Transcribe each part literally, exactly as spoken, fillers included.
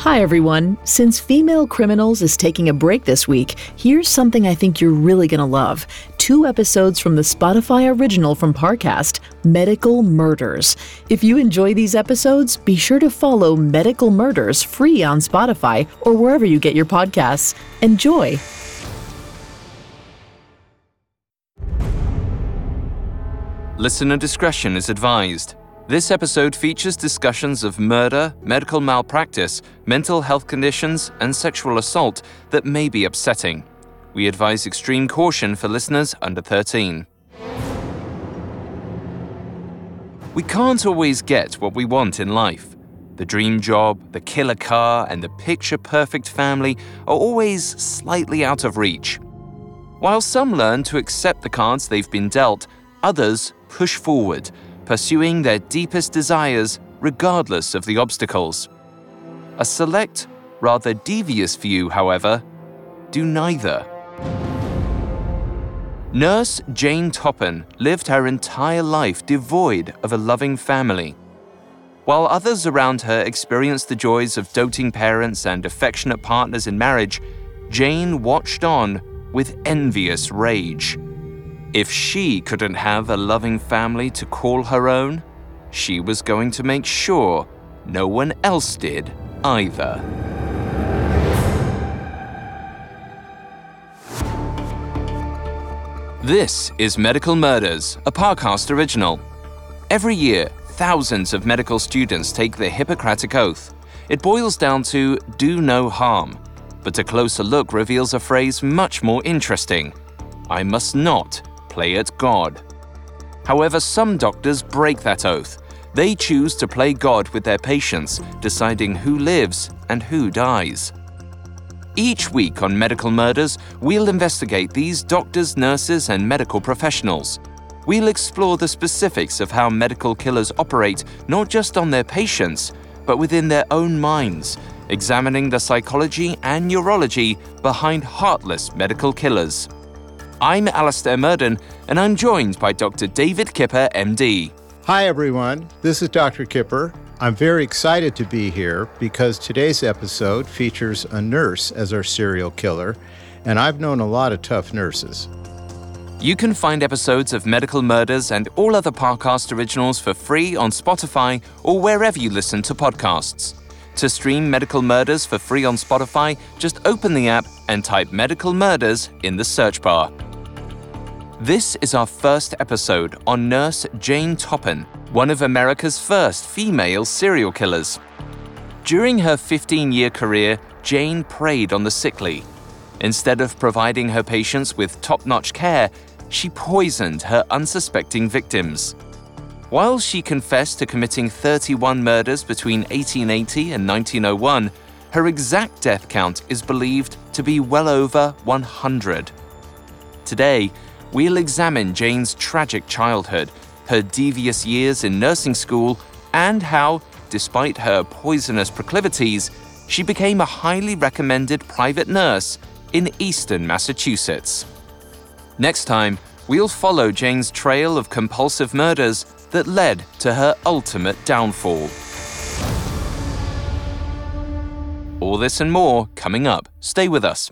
Hi, everyone. Since Female Criminals is taking a break this week, here's something I think you're really going to love. Two episodes from the Spotify original from Parcast, Medical Murders. If you enjoy these episodes, be sure to follow Medical Murders free on Spotify or wherever you get your podcasts. Enjoy! Listener discretion is advised. This episode features discussions of murder, medical malpractice, mental health conditions, and sexual assault that may be upsetting. We advise extreme caution for listeners under thirteen. We can't always get what we want in life. The dream job, the killer car, and the picture-perfect family are always slightly out of reach. While some learn to accept the cards they've been dealt, others push forward, pursuing their deepest desires regardless of the obstacles. A select, rather devious few, however, do neither. Nurse Jane Toppin lived her entire life devoid of a loving family. While others around her experienced the joys of doting parents and affectionate partners in marriage, Jane watched on with envious rage. If she couldn't have a loving family to call her own, she was going to make sure no one else did either. This is Medical Murders, a Parcast original. Every year, thousands of medical students take the Hippocratic Oath. It boils down to do no harm, but a closer look reveals a phrase much more interesting: I must not play at God. However, some doctors break that oath. They choose to play God with their patients, deciding who lives and who dies. Each week on Medical Murders, we'll investigate these doctors, nurses, and medical professionals. We'll explore the specifics of how medical killers operate not just on their patients, but within their own minds, examining the psychology and neurology behind heartless medical killers. I'm Alastair Murden, and I'm joined by Doctor David Kipper, M D. Hi, everyone. This is Doctor Kipper. I'm very excited to be here because today's episode features a nurse as our serial killer, and I've known a lot of tough nurses. You can find episodes of Medical Murders and all other Parcast originals for free on Spotify or wherever you listen to podcasts. To stream Medical Murders for free on Spotify, just open the app and type Medical Murders in the search bar. This is our first episode on Nurse Jane Toppin, one of America's first female serial killers. During her fifteen-year career, Jane preyed on the sickly. Instead of providing her patients with top-notch care, she poisoned her unsuspecting victims. While she confessed to committing thirty-one murders between eighteen eighty and nineteen oh one, her exact death count is believed to be well over one hundred. Today, we'll examine Jane's tragic childhood, her devious years in nursing school, and how, despite her poisonous proclivities, she became a highly recommended private nurse in eastern Massachusetts. Next time, we'll follow Jane's trail of compulsive murders that led to her ultimate downfall. All this and more coming up. Stay with us.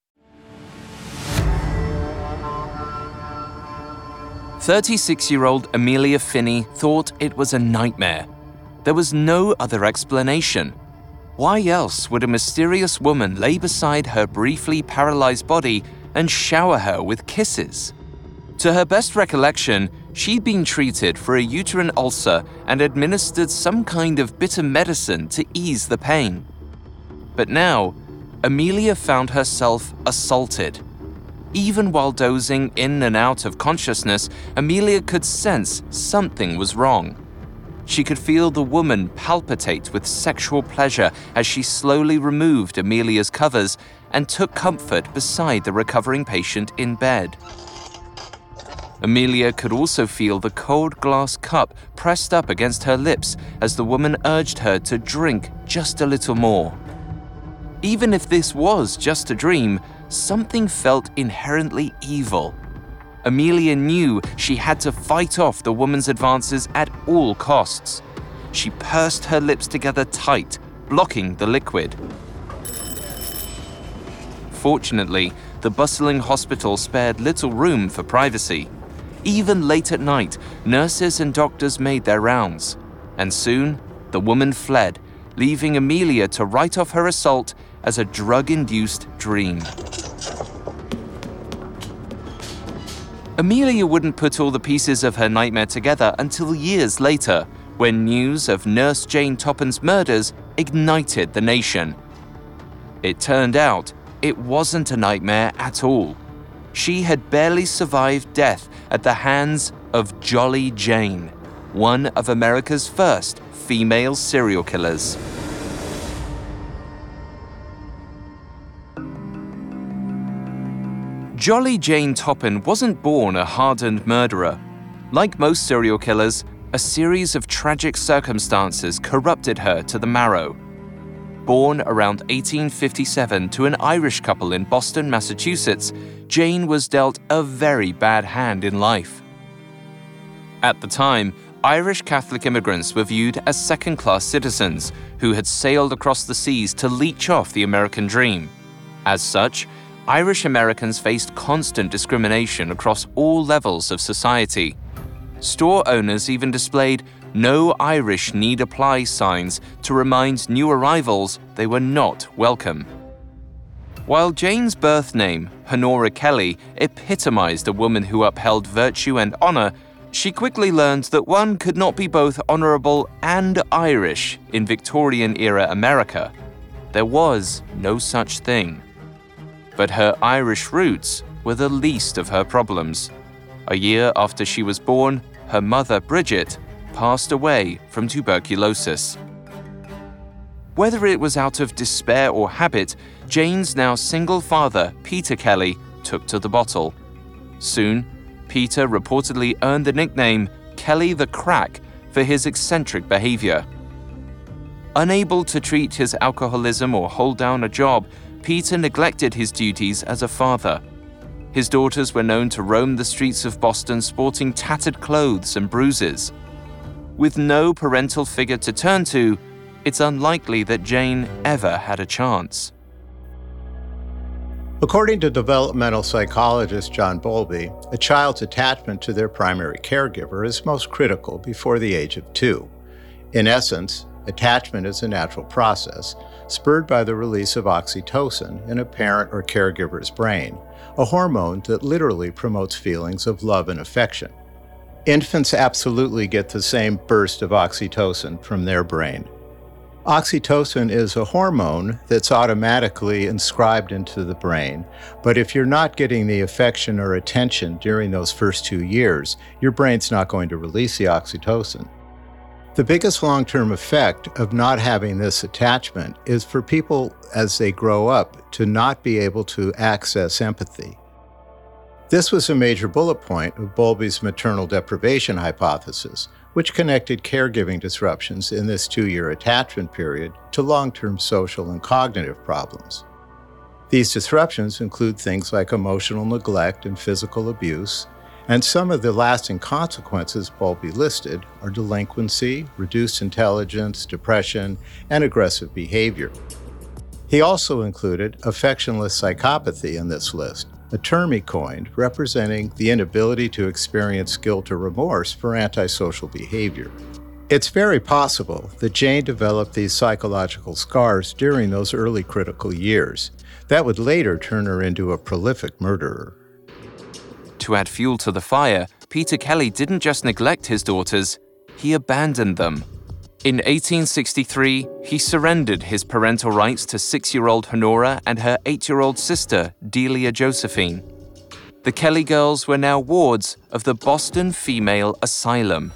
thirty-six-year-old Amelia Finney thought it was a nightmare. There was no other explanation. Why else would a mysterious woman lay beside her briefly paralyzed body and shower her with kisses? To her best recollection, she'd been treated for a uterine ulcer and administered some kind of bitter medicine to ease the pain. But now, Amelia found herself assaulted. Even while dozing in and out of consciousness, Amelia could sense something was wrong. She could feel the woman palpitate with sexual pleasure as she slowly removed Amelia's covers and took comfort beside the recovering patient in bed. Amelia could also feel the cold glass cup pressed up against her lips as the woman urged her to drink just a little more. Even if this was just a dream, something felt inherently evil. Amelia knew she had to fight off the woman's advances at all costs. She pursed her lips together tight, blocking the liquid. Fortunately, the bustling hospital spared little room for privacy. Even late at night, nurses and doctors made their rounds, and soon the woman fled, leaving Amelia to write off her assault as a drug-induced dream. Amelia wouldn't put all the pieces of her nightmare together until years later, when news of Nurse Jane Toppin's murders ignited the nation. It turned out it wasn't a nightmare at all. She had barely survived death at the hands of Jolly Jane, one of America's first female serial killers. Jolly Jane Toppin wasn't born a hardened murderer. Like most serial killers, a series of tragic circumstances corrupted her to the marrow. Born around eighteen fifty-seven to an Irish couple in Boston, Massachusetts, Jane was dealt a very bad hand in life. At the time, Irish Catholic immigrants were viewed as second-class citizens who had sailed across the seas to leech off the American dream. As such, Irish Americans faced constant discrimination across all levels of society. Store owners even displayed "No Irish Need Apply" signs to remind new arrivals they were not welcome. While Jane's birth name, Honora Kelly, epitomized a woman who upheld virtue and honor, she quickly learned that one could not be both honorable and Irish in Victorian-era America. There was no such thing. But her Irish roots were the least of her problems. A year after she was born, her mother, Bridget, passed away from tuberculosis. Whether it was out of despair or habit, Jane's now single father, Peter Kelly, took to the bottle. Soon, Peter reportedly earned the nickname Kelly the Crack for his eccentric behavior. Unable to treat his alcoholism or hold down a job, Peter neglected his duties as a father. His daughters were known to roam the streets of Boston sporting tattered clothes and bruises. With no parental figure to turn to, it's unlikely that Jane ever had a chance. According to developmental psychologist John Bowlby, a child's attachment to their primary caregiver is most critical before the age of two. In essence, attachment is a natural process, spurred by the release of oxytocin in a parent or caregiver's brain, a hormone that literally promotes feelings of love and affection. Infants absolutely get the same burst of oxytocin from their brain. Oxytocin is a hormone that's automatically inscribed into the brain, but if you're not getting the affection or attention during those first two years, your brain's not going to release the oxytocin. The biggest long-term effect of not having this attachment is for people as they grow up to not be able to access empathy. This was a major bullet point of Bowlby's maternal deprivation hypothesis, which connected caregiving disruptions in this two-year attachment period to long-term social and cognitive problems. These disruptions include things like emotional neglect and physical abuse, and some of the lasting consequences Bowlby listed are delinquency, reduced intelligence, depression, and aggressive behavior. He also included affectionless psychopathy in this list, a term he coined representing the inability to experience guilt or remorse for antisocial behavior. It's very possible that Jane developed these psychological scars during those early critical years. That would later turn her into a prolific murderer. To add fuel to the fire, Peter Kelly didn't just neglect his daughters, he abandoned them. In eighteen sixty-three, he surrendered his parental rights to six-year-old Honora and her eight-year-old sister, Delia Josephine. The Kelly girls were now wards of the Boston Female Asylum.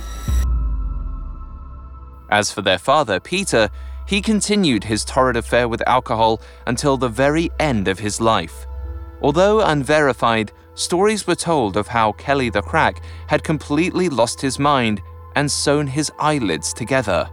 As for their father, Peter, he continued his torrid affair with alcohol until the very end of his life. Although unverified, stories were told of how Kelly the Crack had completely lost his mind and sewn his eyelids together.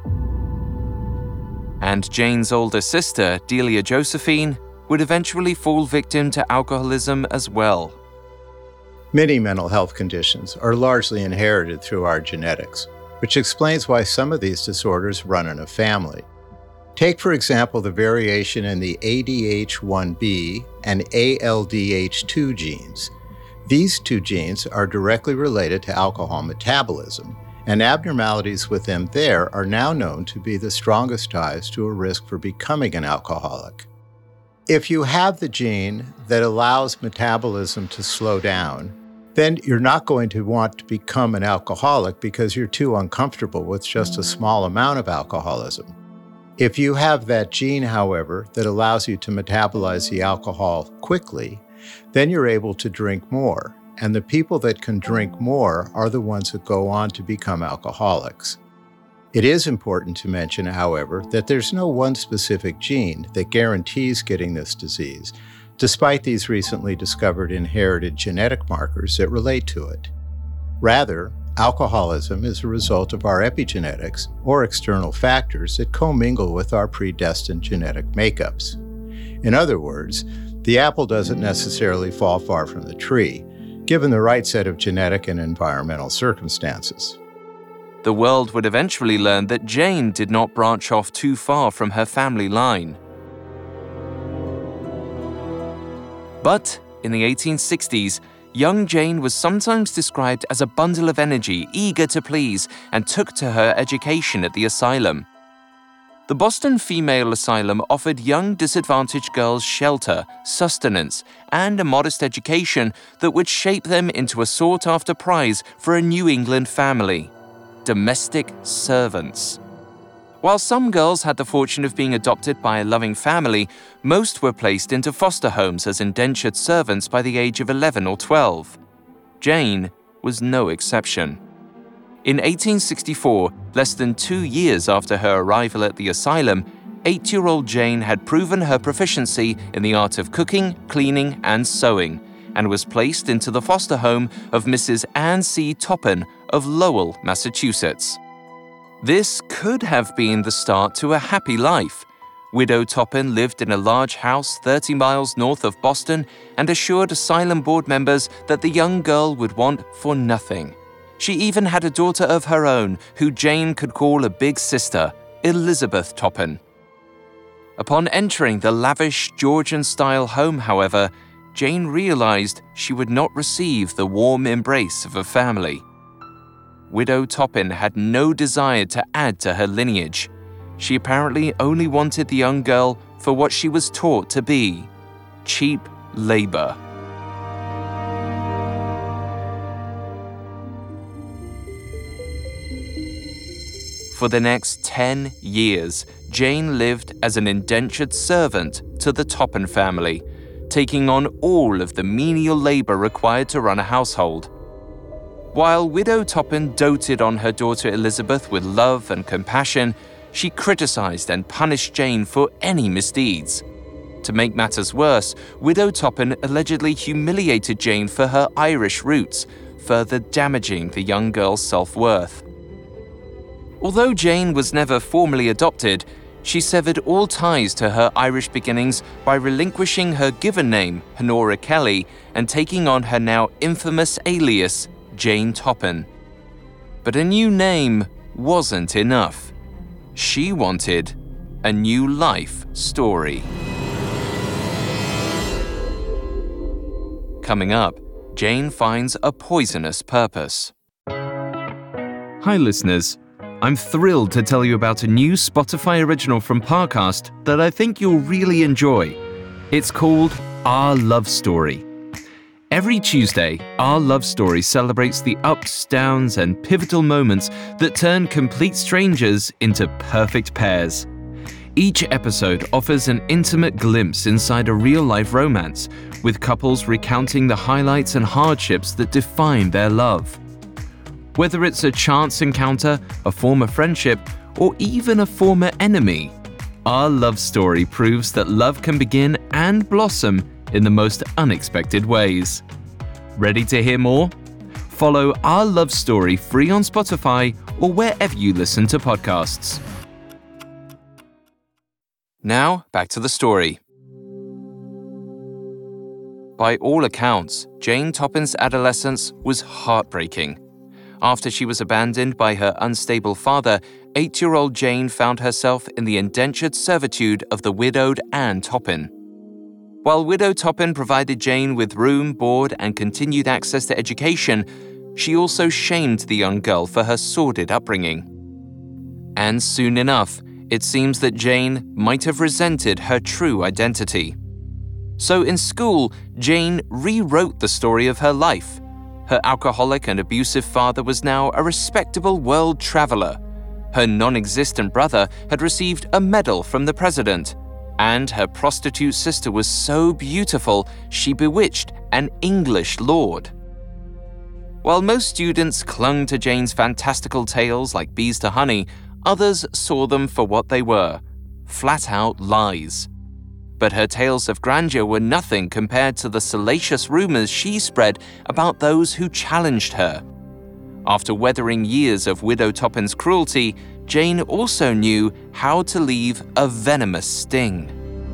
And Jane's older sister, Delia Josephine, would eventually fall victim to alcoholism as well. Many mental health conditions are largely inherited through our genetics, which explains why some of these disorders run in a family. Take, for example, the variation in the A D H one B and A L D H two genes. These two genes are directly related to alcohol metabolism, and abnormalities with them there are now known to be the strongest ties to a risk for becoming an alcoholic. If you have the gene that allows metabolism to slow down, then you're not going to want to become an alcoholic because you're too uncomfortable with just a small amount of alcoholism. If you have that gene, however, that allows you to metabolize the alcohol quickly, then you're able to drink more. And the people that can drink more are the ones that go on to become alcoholics. It is important to mention, however, that there's no one specific gene that guarantees getting this disease, despite these recently discovered inherited genetic markers that relate to it. Rather, alcoholism is a result of our epigenetics, or external factors that commingle with our predestined genetic makeups. In other words, the apple doesn't necessarily fall far from the tree, given the right set of genetic and environmental circumstances. The world would eventually learn that Jane did not branch off too far from her family line. But in the eighteen sixties, young Jane was sometimes described as a bundle of energy, eager to please, and took to her education at the asylum. The Boston Female Asylum offered young disadvantaged girls shelter, sustenance, and a modest education that would shape them into a sought-after prize for a New England family: domestic servants. While some girls had the fortune of being adopted by a loving family, most were placed into foster homes as indentured servants by the age of eleven or twelve. Jane was no exception. In eighteen sixty-four, less than two years after her arrival at the asylum, eight-year-old Jane had proven her proficiency in the art of cooking, cleaning, and sewing, and was placed into the foster home of Missus Anne C. Toppin of Lowell, Massachusetts. This could have been the start to a happy life. Widow Toppin lived in a large house thirty miles north of Boston and assured asylum board members that the young girl would want for nothing. She even had a daughter of her own, who Jane could call a big sister, Elizabeth Toppin. Upon entering the lavish Georgian-style home, however, Jane realized she would not receive the warm embrace of a family. Widow Toppin had no desire to add to her lineage. She apparently only wanted the young girl for what she was taught to be: cheap labor. For the next ten years, Jane lived as an indentured servant to the Toppin family, taking on all of the menial labor required to run a household. While Widow Toppin doted on her daughter Elizabeth with love and compassion, she criticized and punished Jane for any misdeeds. To make matters worse, Widow Toppin allegedly humiliated Jane for her Irish roots, further damaging the young girl's self-worth. Although Jane was never formally adopted, she severed all ties to her Irish beginnings by relinquishing her given name, Honora Kelly, and taking on her now infamous alias, Jane Toppin. But a new name wasn't enough. She wanted a new life story. Coming up, Jane finds a poisonous purpose. Hi listeners, I'm thrilled to tell you about a new Spotify original from Parcast that I think you'll really enjoy. It's called Our Love Story. Every Tuesday, Our Love Story celebrates the ups, downs, and pivotal moments that turn complete strangers into perfect pairs. Each episode offers an intimate glimpse inside a real-life romance, with couples recounting the highlights and hardships that define their love. Whether it's a chance encounter, a former friendship, or even a former enemy, Our Love Story proves that love can begin and blossom in the most unexpected ways. Ready to hear more? Follow Our Love Story free on Spotify or wherever you listen to podcasts. Now, back to the story. By all accounts, Jane Toppin's adolescence was heartbreaking. After she was abandoned by her unstable father eight-year-old Jane found herself in the indentured servitude of the widowed Anne Toppin. While Widow Toppin provided Jane with room, board, and continued access to education, she also shamed the young girl for her sordid upbringing. And soon enough, it seems that Jane might have resented her true identity. So in school, Jane rewrote the story of her life. Her alcoholic and abusive father was now a respectable world traveler. Her non-existent brother had received a medal from the president. And her prostitute sister was so beautiful, she bewitched an English lord. While most students clung to Jane's fantastical tales like bees to honey, others saw them for what they were, flat-out lies. But her tales of grandeur were nothing compared to the salacious rumors she spread about those who challenged her. After weathering years of Widow Toppin's cruelty, Jane also knew how to leave a venomous sting.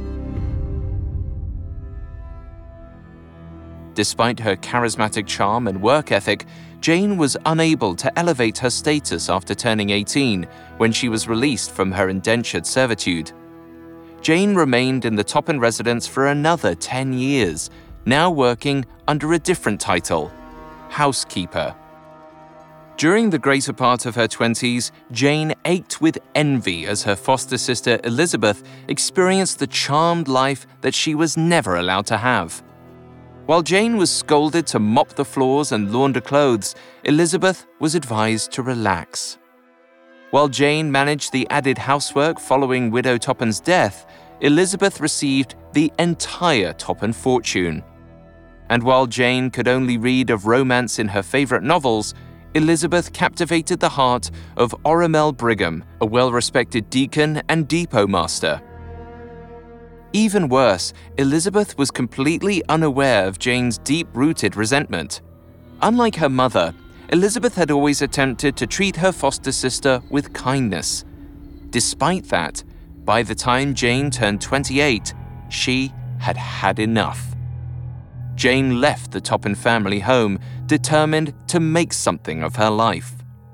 Despite her charismatic charm and work ethic, Jane was unable to elevate her status after turning eighteen, when she was released from her indentured servitude. Jane remained in the Toppin residence for another ten years, now working under a different title, housekeeper. During the greater part of her twenties, Jane ached with envy as her foster sister Elizabeth experienced the charmed life that she was never allowed to have. While Jane was scolded to mop the floors and launder clothes, Elizabeth was advised to relax. While Jane managed the added housework following Widow Toppin's death, Elizabeth received the entire Toppin fortune. And while Jane could only read of romance in her favorite novels, Elizabeth captivated the heart of Oromel Brigham, a well-respected deacon and depot master. Even worse, Elizabeth was completely unaware of Jane's deep-rooted resentment. Unlike her mother, Elizabeth had always attempted to treat her foster sister with kindness. Despite that, by the time Jane turned twenty-eight, she had had enough. Jane left the Toppin family home, determined to make something of her life.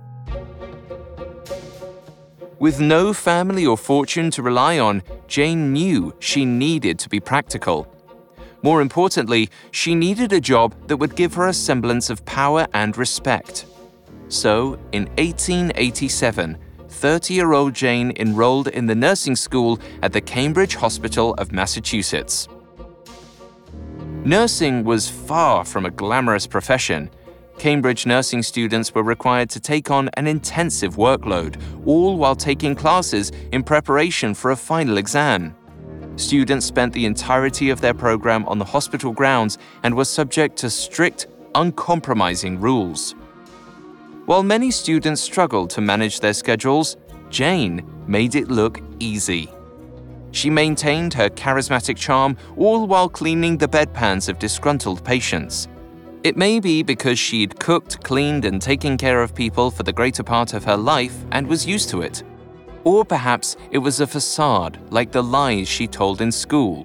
With no family or fortune to rely on, Jane knew she needed to be practical. More importantly, she needed a job that would give her a semblance of power and respect. So, in eighteen eighty-seven, thirty-year-old Jane enrolled in the nursing school at the Cambridge Hospital of Massachusetts. Nursing was far from a glamorous profession. Cambridge nursing students were required to take on an intensive workload, all while taking classes in preparation for a final exam. Students spent the entirety of their program on the hospital grounds and were subject to strict, uncompromising rules. While many students struggled to manage their schedules, Jane made it look easy. She maintained her charismatic charm, all while cleaning the bedpans of disgruntled patients. It may be because she'd cooked, cleaned, and taken care of people for the greater part of her life and was used to it. Or perhaps it was a facade, like the lies she told in school.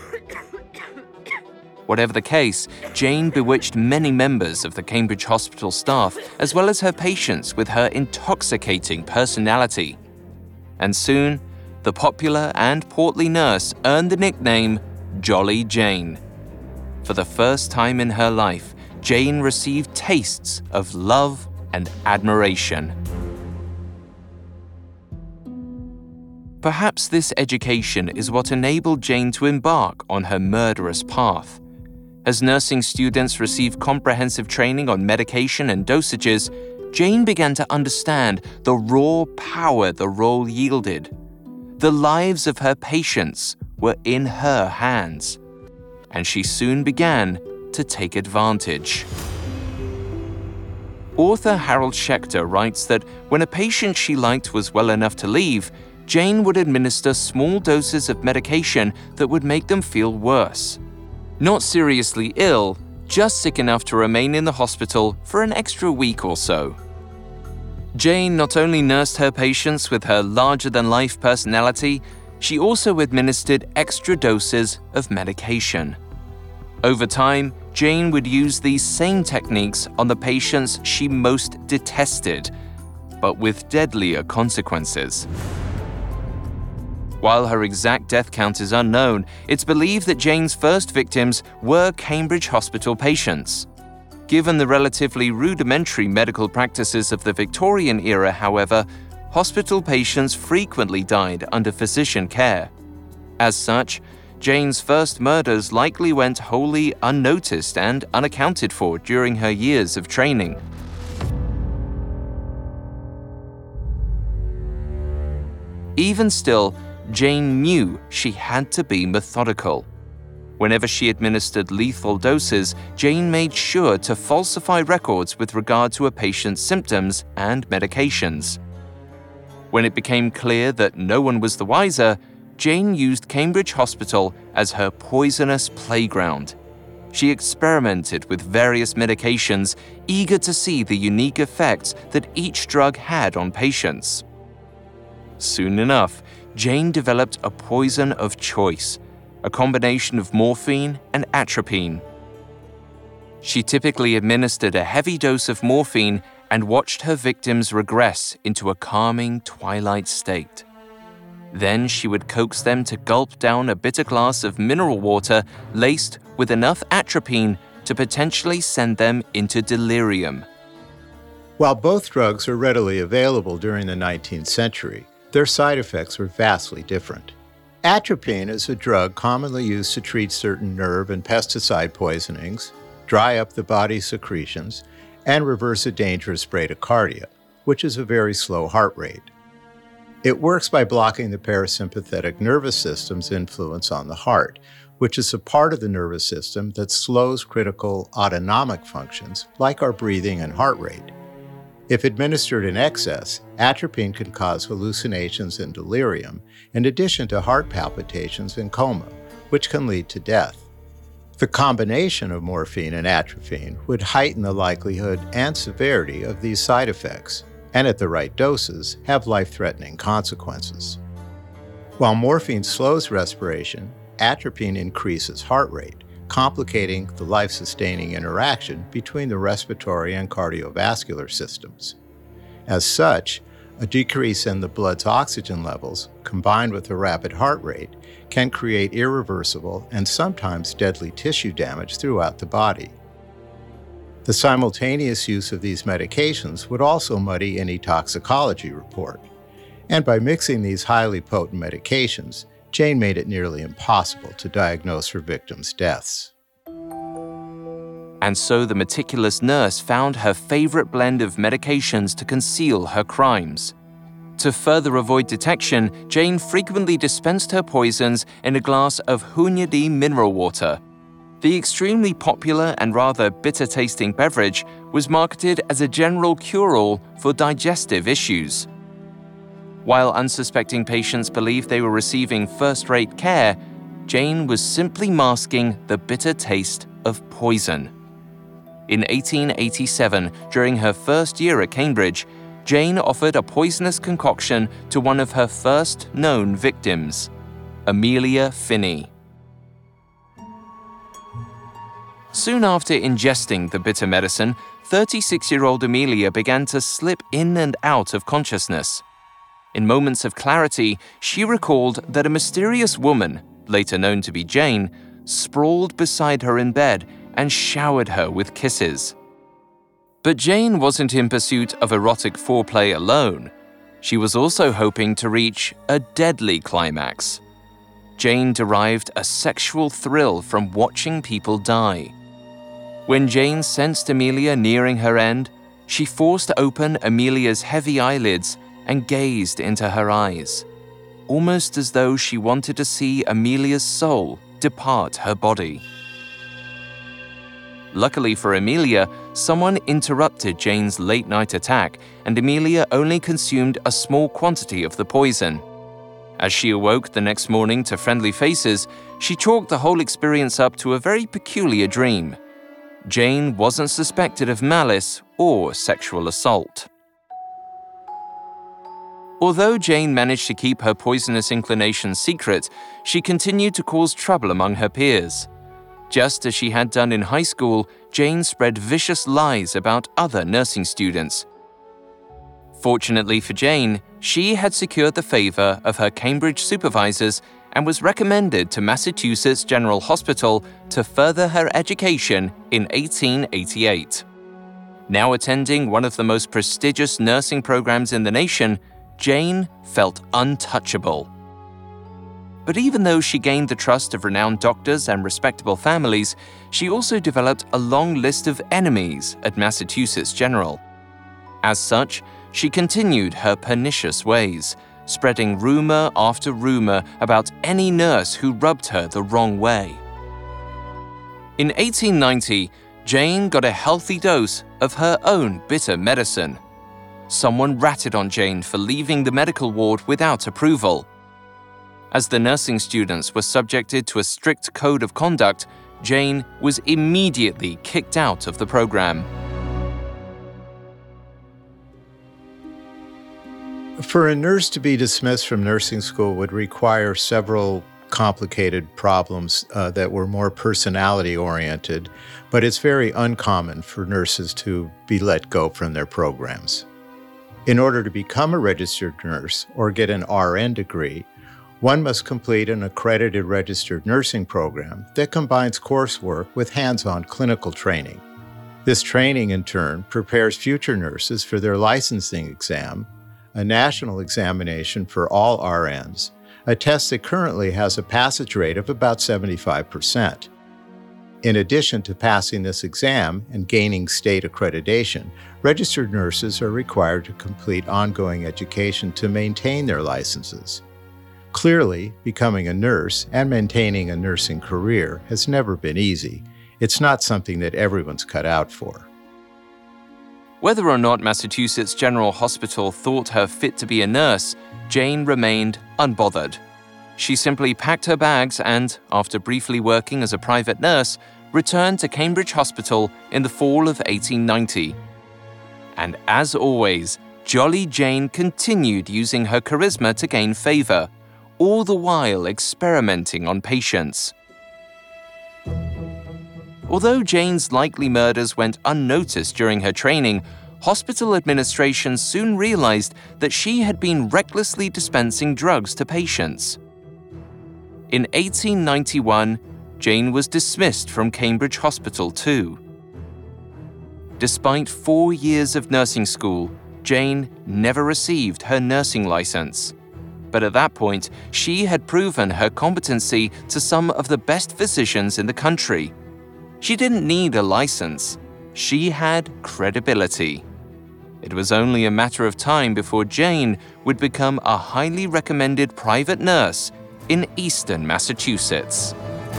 Whatever the case, Jane bewitched many members of the Cambridge Hospital staff, as well as her patients, with her intoxicating personality. And soon, the popular and portly nurse earned the nickname Jolly Jane. For the first time in her life, Jane received tastes of love and admiration. Perhaps this education is what enabled Jane to embark on her murderous path. As nursing students received comprehensive training on medication and dosages, Jane began to understand the raw power the role yielded. The lives of her patients were in her hands, and she soon began to take advantage. Author Harold Schechter writes that when a patient she liked was well enough to leave, Jane would administer small doses of medication that would make them feel worse. Not seriously ill, just sick enough to remain in the hospital for an extra week or so. Jane not only nursed her patients with her larger-than-life personality, she also administered extra doses of medication. Over time, Jane would use these same techniques on the patients she most detested. but with deadlier consequences. While her exact death count is unknown, it's believed that Jane's first victims were Cambridge Hospital patients. Given the relatively rudimentary medical practices of the Victorian era, however, hospital patients frequently died under physician care. As such, Jane's first murders likely went wholly unnoticed and unaccounted for during her years of training. Even still, Jane knew she had to be methodical. Whenever she administered lethal doses, Jane made sure to falsify records with regard to a patient's symptoms and medications. When it became clear that no one was the wiser, Jane used Cambridge Hospital as her poisonous playground. She experimented with various medications, eager to see the unique effects that each drug had on patients. Soon enough, Jane developed a poison of choice, a combination of morphine and atropine. She typically administered a heavy dose of morphine and watched her victims regress into a calming twilight state. Then she would coax them to gulp down a bitter glass of mineral water laced with enough atropine to potentially send them into delirium. While both drugs are readily available during the nineteenth century, their side effects were vastly different. Atropine is a drug commonly used to treat certain nerve and pesticide poisonings, dry up the body's secretions, and reverse a dangerous bradycardia, which is a very slow heart rate. It works by blocking the parasympathetic nervous system's influence on the heart, which is a part of the nervous system that slows critical autonomic functions like our breathing and heart rate. If administered in excess, atropine can cause hallucinations and delirium, in addition to heart palpitations and coma, which can lead to death. The combination of morphine and atropine would heighten the likelihood and severity of these side effects, and at the right doses, have life-threatening consequences. While morphine slows respiration, atropine increases heart rate, complicating the life-sustaining interaction between the respiratory and cardiovascular systems. As such, a decrease in the blood's oxygen levels, combined with a rapid heart rate, can create irreversible and sometimes deadly tissue damage throughout the body. The simultaneous use of these medications would also muddy any toxicology report. And by mixing these highly potent medications, Jane made it nearly impossible to diagnose her victims' deaths. And so the meticulous nurse found her favorite blend of medications to conceal her crimes. To further avoid detection, Jane frequently dispensed her poisons in a glass of Hunyadi mineral water. The extremely popular and rather bitter-tasting beverage was marketed as a general cure-all for digestive issues. While unsuspecting patients believed they were receiving first-rate care, Jane was simply masking the bitter taste of poison. In eighteen eighty-seven, during her first year at Cambridge, Jane offered a poisonous concoction to one of her first known victims, Amelia Finney. Soon after ingesting the bitter medicine, thirty-six-year-old Amelia began to slip in and out of consciousness. In moments of clarity, she recalled that a mysterious woman, later known to be Jane, sprawled beside her in bed and showered her with kisses. But Jane wasn't in pursuit of erotic foreplay alone. She was also hoping to reach a deadly climax. Jane derived a sexual thrill from watching people die. When Jane sensed Amelia nearing her end, she forced open Amelia's heavy eyelids and gazed into her eyes, almost as though she wanted to see Amelia's soul depart her body. Luckily for Amelia, someone interrupted Jane's late-night attack, and Amelia only consumed a small quantity of the poison. As she awoke the next morning to friendly faces, she chalked the whole experience up to a very peculiar dream. Jane wasn't suspected of malice or sexual assault. Although Jane managed to keep her poisonous inclinations secret, she continued to cause trouble among her peers. Just as she had done in high school, Jane spread vicious lies about other nursing students. Fortunately for Jane, she had secured the favor of her Cambridge supervisors and was recommended to Massachusetts General Hospital to further her education in eighteen eighty-eight. Now attending one of the most prestigious nursing programs in the nation, Jane felt untouchable. But even though she gained the trust of renowned doctors and respectable families, she also developed a long list of enemies at Massachusetts General. As such, she continued her pernicious ways, spreading rumor after rumor about any nurse who rubbed her the wrong way. In eighteen ninety, Jane got a healthy dose of her own bitter medicine. Someone ratted on Jane for leaving the medical ward without approval. As the nursing students were subjected to a strict code of conduct, Jane was immediately kicked out of the program. For a nurse to be dismissed from nursing school would require several complicated problems uh, that were more personality-oriented, but it's very uncommon for nurses to be let go from their programs. In order to become a registered nurse or get an R N degree, one must complete an accredited registered nursing program that combines coursework with hands-on clinical training. This training, in turn, prepares future nurses for their licensing exam, a national examination for all R Ns, a test that currently has a passage rate of about seventy-five percent. In addition to passing this exam and gaining state accreditation, registered nurses are required to complete ongoing education to maintain their licenses. Clearly, becoming a nurse and maintaining a nursing career has never been easy. It's not something that everyone's cut out for. Whether or not Massachusetts General Hospital thought her fit to be a nurse, Jane remained unbothered. She simply packed her bags and, after briefly working as a private nurse, returned to Cambridge Hospital in the fall of eighteen ninety. And as always, Jolly Jane continued using her charisma to gain favor, all the while experimenting on patients. Although Jane's likely murders went unnoticed during her training, hospital administration soon realized that she had been recklessly dispensing drugs to patients. In eighteen ninety-one, Jane was dismissed from Cambridge Hospital too. Despite four years of nursing school, Jane never received her nursing license. But at that point, she had proven her competency to some of the best physicians in the country. She didn't need a license. She had credibility. It was only a matter of time before Jane would become a highly recommended private nurse in eastern Massachusetts.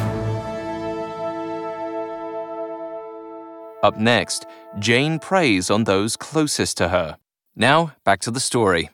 Up next, Jane preys on those closest to her. Now, back to the story.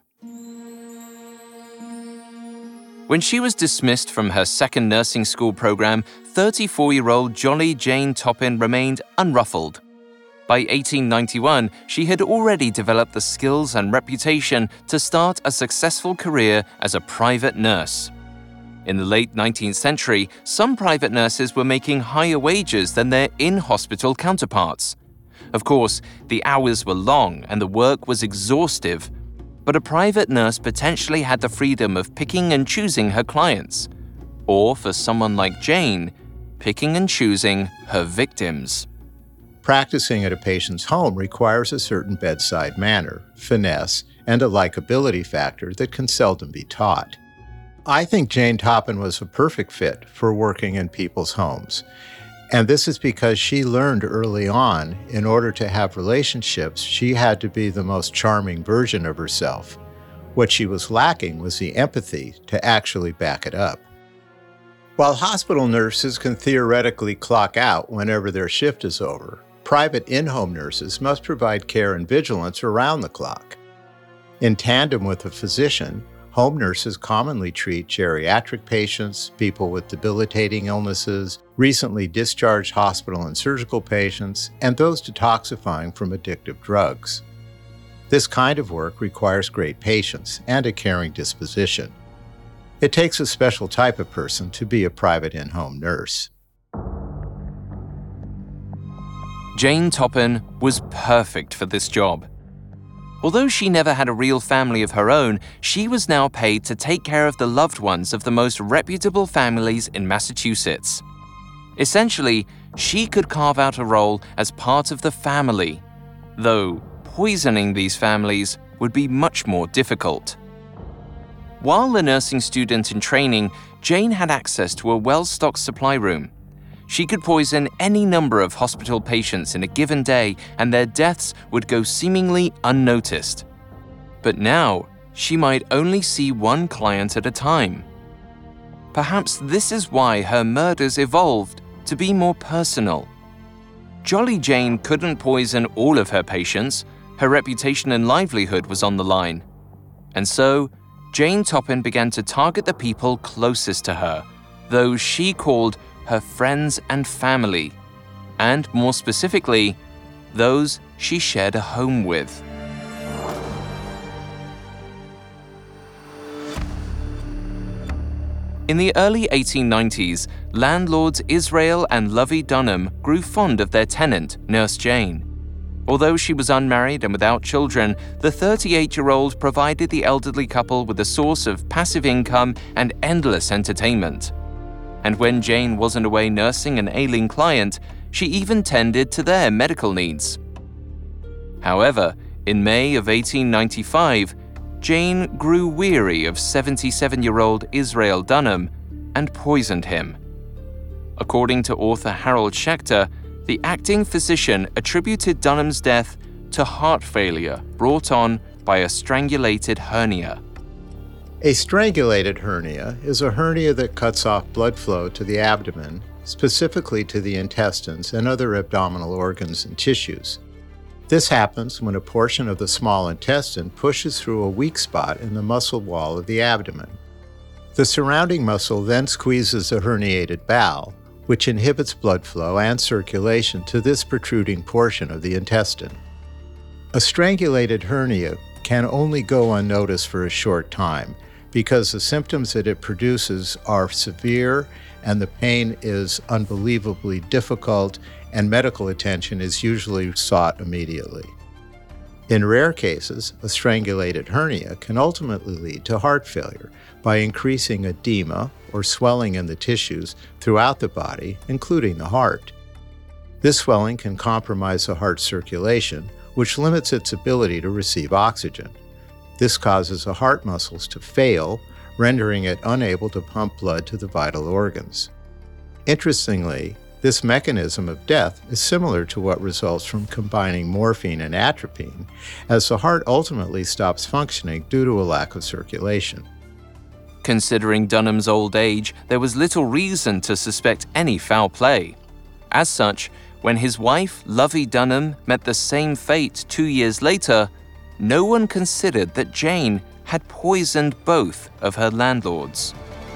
When she was dismissed from her second nursing school program, thirty-four-year-old Jolly Jane Toppin remained unruffled. By eighteen ninety-one, she had already developed the skills and reputation to start a successful career as a private nurse. In the late nineteenth century, some private nurses were making higher wages than their in-hospital counterparts. Of course, the hours were long and the work was exhaustive, but a private nurse potentially had the freedom of picking and choosing her clients. Or, for someone like Jane, picking and choosing her victims. Practicing at a patient's home requires a certain bedside manner, finesse, and a likability factor that can seldom be taught. I think Jane Toppin was a perfect fit for working in people's homes. And this is because she learned early on, in order to have relationships, she had to be the most charming version of herself. What she was lacking was the empathy to actually back it up. While hospital nurses can theoretically clock out whenever their shift is over, private in-home nurses must provide care and vigilance around the clock. In tandem with a physician, home nurses commonly treat geriatric patients, people with debilitating illnesses, recently discharged hospital and surgical patients, and those detoxifying from addictive drugs. This kind of work requires great patience and a caring disposition. It takes a special type of person to be a private in-home nurse. Jane Toppin was perfect for this job. Although she never had a real family of her own, she was now paid to take care of the loved ones of the most reputable families in Massachusetts. Essentially, she could carve out a role as part of the family, though poisoning these families would be much more difficult. While a nursing student in training, Jane had access to a well-stocked supply room. She could poison any number of hospital patients in a given day, and their deaths would go seemingly unnoticed. But now, she might only see one client at a time. Perhaps this is why her murders evolved to be more personal. Jolly Jane couldn't poison all of her patients. Her reputation and livelihood was on the line. And so, Jane Toppin began to target the people closest to her, those she called her friends and family, and more specifically, those she shared a home with. In the early eighteen nineties, landlords Israel and Lovey Dunham grew fond of their tenant, Nurse Jane. Although she was unmarried and without children, the thirty-eight-year-old provided the elderly couple with a source of passive income and endless entertainment. And when Jane wasn't away nursing an ailing client, she even tended to their medical needs. However, in May of eighteen ninety-five, Jane grew weary of seventy-seven-year-old Israel Dunham and poisoned him. According to author Harold Schechter, the acting physician attributed Dunham's death to heart failure brought on by a strangulated hernia. A strangulated hernia is a hernia that cuts off blood flow to the abdomen, specifically to the intestines and other abdominal organs and tissues. This happens when a portion of the small intestine pushes through a weak spot in the muscle wall of the abdomen. The surrounding muscle then squeezes the herniated bowel, which inhibits blood flow and circulation to this protruding portion of the intestine. A strangulated hernia can only go unnoticed for a short time because the symptoms that it produces are severe and the pain is unbelievably difficult, and medical attention is usually sought immediately. In rare cases, a strangulated hernia can ultimately lead to heart failure by increasing edema or swelling in the tissues throughout the body, including the heart. This swelling can compromise the heart circulation, which limits its ability to receive oxygen. This causes the heart muscles to fail, rendering it unable to pump blood to the vital organs. Interestingly, this mechanism of death is similar to what results from combining morphine and atropine, as the heart ultimately stops functioning due to a lack of circulation. Considering Dunham's old age, there was little reason to suspect any foul play. As such, when his wife, Lovey Dunham, met the same fate two years later, no one considered that Jane had poisoned both of her landlords.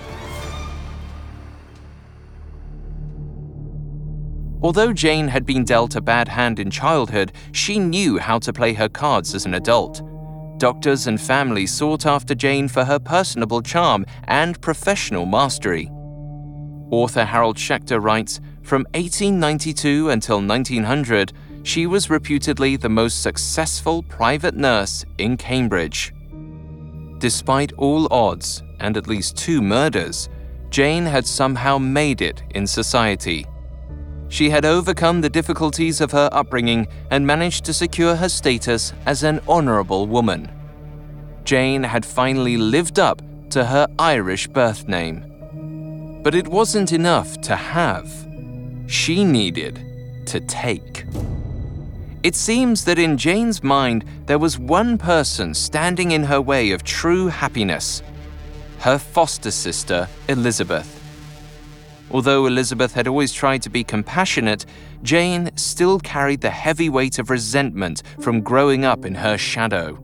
Although Jane had been dealt a bad hand in childhood, she knew how to play her cards as an adult. Doctors and family sought after Jane for her personable charm and professional mastery. Author Harold Schechter writes, from eighteen ninety-two until nineteen hundred, she was reputedly the most successful private nurse in Cambridge. Despite all odds and at least two murders, Jane had somehow made it in society. She had overcome the difficulties of her upbringing and managed to secure her status as an honorable woman. Jane had finally lived up to her Irish birth name. But it wasn't enough to have. She needed to take. It seems that in Jane's mind, there was one person standing in her way of true happiness: her foster sister, Elizabeth. Although Elizabeth had always tried to be compassionate, Jane still carried the heavy weight of resentment from growing up in her shadow.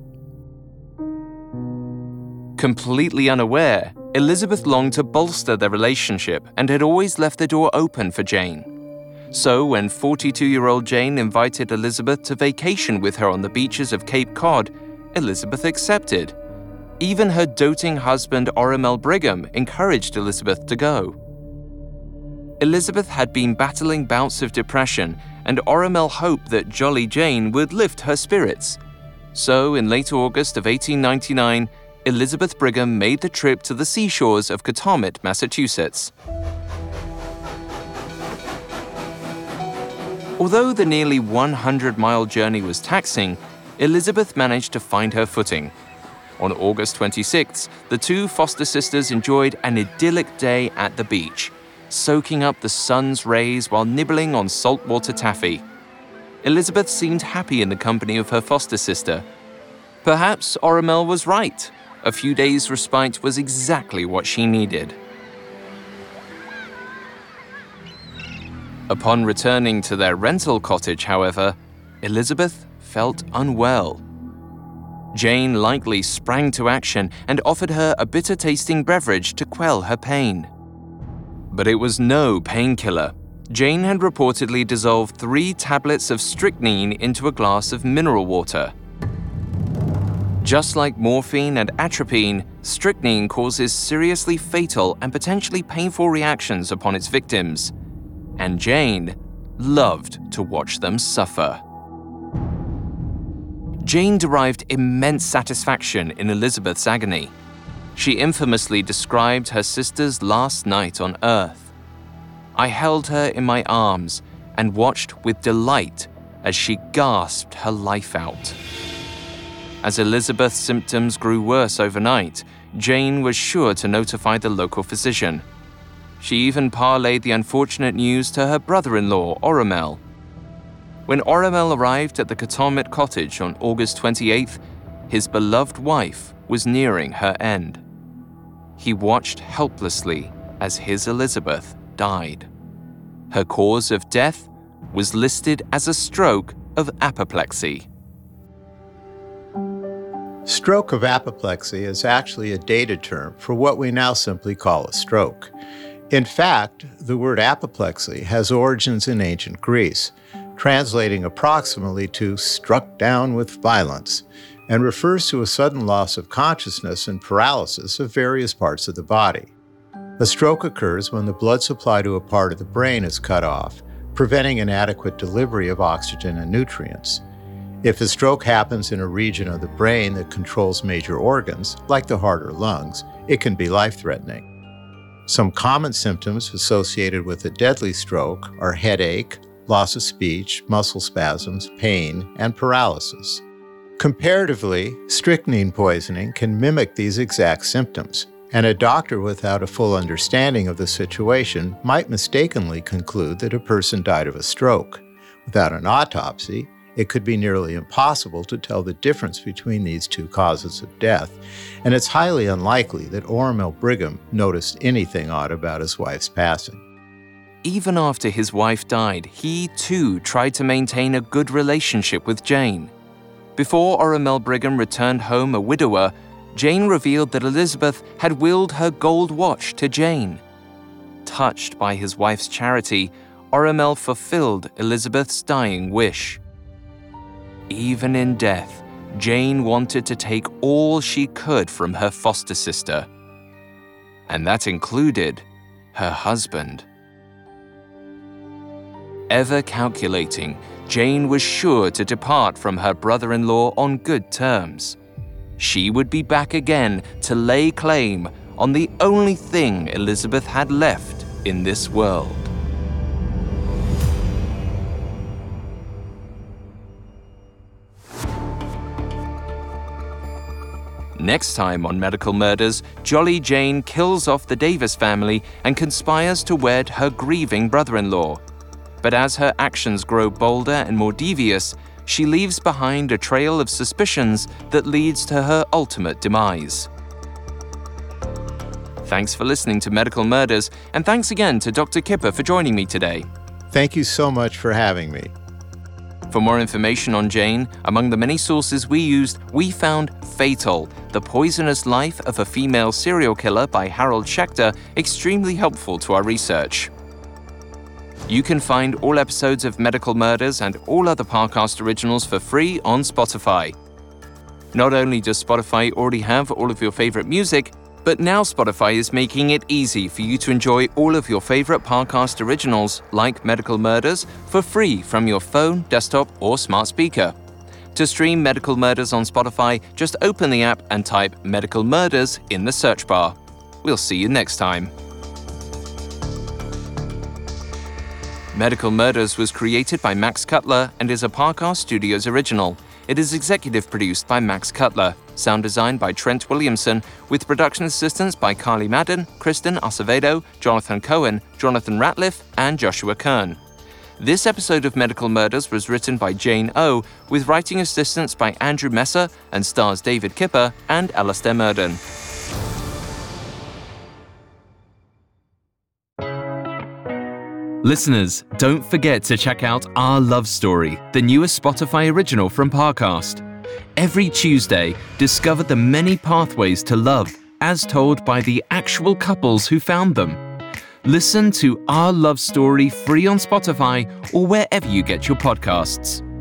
Completely unaware, Elizabeth longed to bolster their relationship and had always left the door open for Jane. So when forty-two-year-old Jane invited Elizabeth to vacation with her on the beaches of Cape Cod, Elizabeth accepted. Even her doting husband, Oromel Brigham, encouraged Elizabeth to go. Elizabeth had been battling bouts of depression, and Oromel hoped that Jolly Jane would lift her spirits. So, in late August of eighteen ninety-nine, Elizabeth Brigham made the trip to the seashores of Katomet, Massachusetts. Although the nearly one hundred mile journey was taxing, Elizabeth managed to find her footing. On August twenty-sixth, the two foster sisters enjoyed an idyllic day at the beach, soaking up the sun's rays while nibbling on saltwater taffy. Elizabeth seemed happy in the company of her foster sister. Perhaps Oromel was right. A few days' respite was exactly what she needed. Upon returning to their rental cottage, however, Elizabeth felt unwell. Jane lightly sprang to action and offered her a bitter-tasting beverage to quell her pain. But it was no painkiller. Jane had reportedly dissolved three tablets of strychnine into a glass of mineral water. Just like morphine and atropine, strychnine causes seriously fatal and potentially painful reactions upon its victims, and Jane loved to watch them suffer. Jane derived immense satisfaction in Elizabeth's agony. She infamously described her sister's last night on Earth. "I held her in my arms and watched with delight as she gasped her life out." As Elizabeth's symptoms grew worse overnight, Jane was sure to notify the local physician. She even parlayed the unfortunate news to her brother-in-law, Oromel. When Oromel arrived at the Katomet cottage on August twenty-eighth, his beloved wife was nearing her end. He watched helplessly as his Elizabeth died. Her cause of death was listed as a stroke of apoplexy. Stroke of apoplexy is actually a dated term for what we now simply call a stroke. In fact, the word apoplexy has origins in ancient Greece, translating approximately to struck down with violence, and refers to a sudden loss of consciousness and paralysis of various parts of the body. A stroke occurs when the blood supply to a part of the brain is cut off, preventing an adequate delivery of oxygen and nutrients. If a stroke happens in a region of the brain that controls major organs, like the heart or lungs, it can be life-threatening. Some common symptoms associated with a deadly stroke are headache, loss of speech, muscle spasms, pain, and paralysis. Comparatively, strychnine poisoning can mimic these exact symptoms, and a doctor without a full understanding of the situation might mistakenly conclude that a person died of a stroke. Without an autopsy, it could be nearly impossible to tell the difference between these two causes of death, and it's highly unlikely that Oromel Brigham noticed anything odd about his wife's passing. Even after his wife died, he too tried to maintain a good relationship with Jane. Before Oromel Brigham returned home a widower, Jane revealed that Elizabeth had willed her gold watch to Jane. Touched by his wife's charity, Oromel fulfilled Elizabeth's dying wish. Even in death, Jane wanted to take all she could from her foster sister. And that included her husband. Ever calculating, Jane was sure to depart from her brother-in-law on good terms. She would be back again to lay claim on the only thing Elizabeth had left in this world. Next time on Medical Murders, Jolly Jane kills off the Davis family and conspires to wed her grieving brother-in-law. But as her actions grow bolder and more devious, she leaves behind a trail of suspicions that leads to her ultimate demise. Thanks for listening to Medical Murders, and thanks again to Doctor Kipper for joining me today. Thank you so much for having me. For more information on Jane, among the many sources we used, we found Fatal, The Poisonous Life of a Female Serial Killer by Harold Schechter, extremely helpful to our research. You can find all episodes of Medical Murders and all other Parcast originals for free on Spotify. Not only does Spotify already have all of your favorite music, but now Spotify is making it easy for you to enjoy all of your favorite Parcast originals, like Medical Murders, for free from your phone, desktop, or smart speaker. To stream Medical Murders on Spotify, just open the app and type Medical Murders in the search bar. We'll see you next time. Medical Murders was created by Max Cutler and is a Parcast Studios original. It is executive produced by Max Cutler, sound designed by Trent Williamson, with production assistance by Carly Madden, Kristen Acevedo, Jonathan Cohen, Jonathan Ratliff, and Joshua Kern. This episode of Medical Murders was written by Jane O, with writing assistance by Andrew Messer and stars David Kipper and Alastair Murden. Listeners, don't forget to check out Our Love Story, the newest Spotify original from Parcast. Every Tuesday, discover the many pathways to love, as told by the actual couples who found them. Listen to Our Love Story free on Spotify or wherever you get your podcasts.